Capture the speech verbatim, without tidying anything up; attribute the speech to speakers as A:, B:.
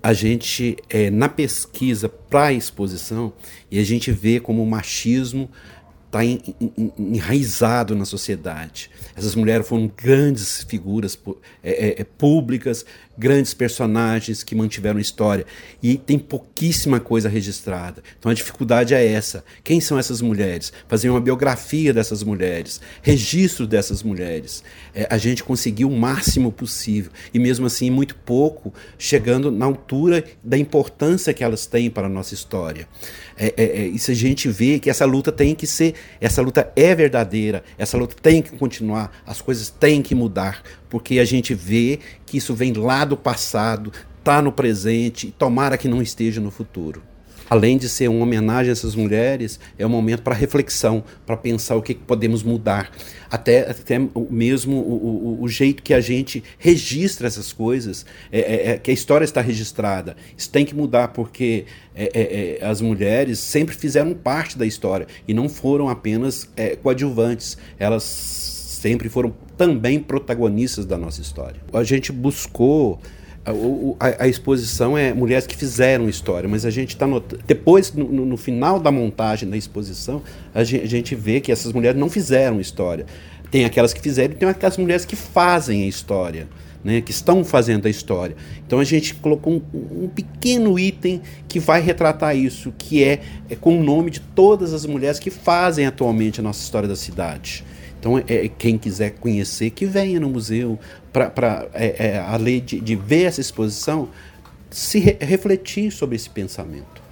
A: a gente, é, na pesquisa para a exposição, e a gente vê como o machismo está enraizado na sociedade. Essas mulheres foram grandes figuras é, é, públicas, grandes personagens que mantiveram história. E tem pouquíssima coisa registrada. Então a dificuldade é essa. Quem são essas mulheres? Fazer uma biografia dessas mulheres, registro dessas mulheres. É, a gente conseguiu o máximo possível. E mesmo assim, muito pouco, chegando na altura da importância que elas têm para a nossa história. É, é, é, isso a gente vê que essa luta tem que ser, essa luta é verdadeira, essa luta tem que continuar, as coisas têm que mudar, porque a gente vê que isso vem lá do passado, está no presente, e tomara que não esteja no futuro. Além de ser uma homenagem a essas mulheres, é um momento para reflexão, para pensar o que podemos mudar. Até, até mesmo o, o, o jeito que a gente registra essas coisas, é, é, é, que a história está registrada. Isso tem que mudar, porque é, é, é, as mulheres sempre fizeram parte da história e não foram apenas é, coadjuvantes. Elas sempre foram também protagonistas da nossa história. A gente buscou... A, a exposição é mulheres que fizeram história, mas a gente está notando... Depois, no, no final da montagem da exposição, a gente, a gente vê que essas mulheres não fizeram história. Tem aquelas que fizeram e tem aquelas mulheres que fazem a história, né, que estão fazendo a história. Então a gente colocou um, um pequeno item que vai retratar isso, que é, é com o nome de todas as mulheres que fazem atualmente a nossa história da cidade. Então, é, quem quiser conhecer, que venha no museu, para, é, é, além de, de ver essa exposição, se re refletir sobre esse pensamento.